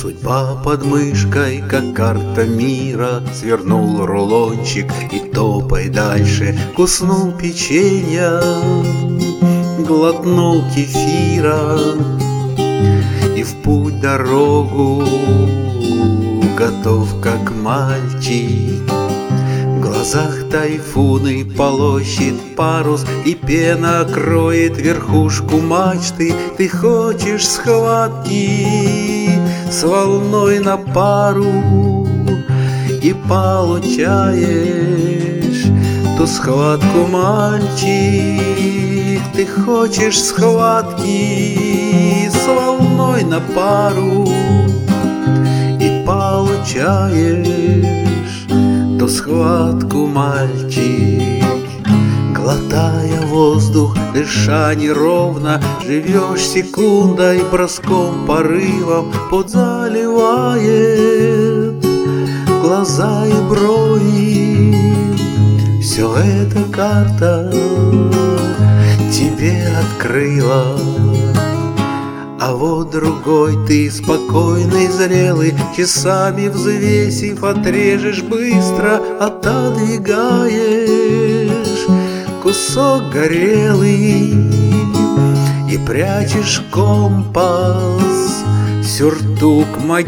Судьба под мышкой, как карта мира, свернул рулончик и топай дальше. Куснул печенья, глотнул кефира и в путь дорогу готов, как мальчик. В глазах тайфуны полощет парус, и пена кроет верхушку мачты. Ты хочешь схватки с волной на пару и получаешь ту схватку, мальчик. Ты хочешь схватки с волной на пару и получаешь ту схватку, мальчик. Глотая воздух, дыша неровно, живешь секундой, броском, порывом. Пот заливает глаза и брови. Все это карта тебе открыла. А вот другой ты, спокойный, зрелый, часами взвесив, отрежешь быстро, отодвигаешь кусок горелый и прячешь компас в сюртук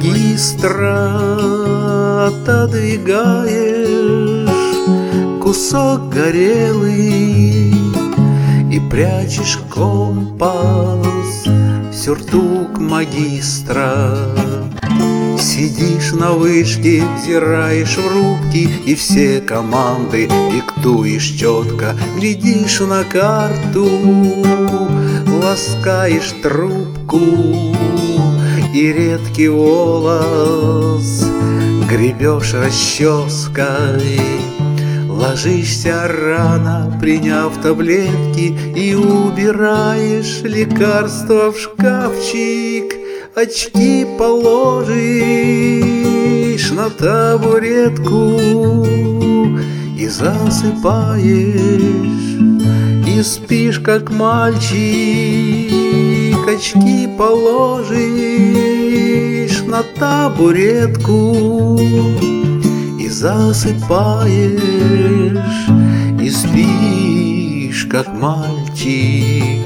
магистра. Отодвигаешь кусок горелый и прячешь компас в сюртук магистра. Сидишь на вышке, взираешь в рубки, и все команды диктуешь четко. Глядишь на карту, ласкаешь трубку, и редкий волос гребешь расческой. Ложишься рано, приняв таблетки, и убираешь лекарства в шкафчик. Очки положишь на табуретку и засыпаешь, и спишь, как мальчик. Очки положишь на табуретку и засыпаешь, и спишь, как мальчик.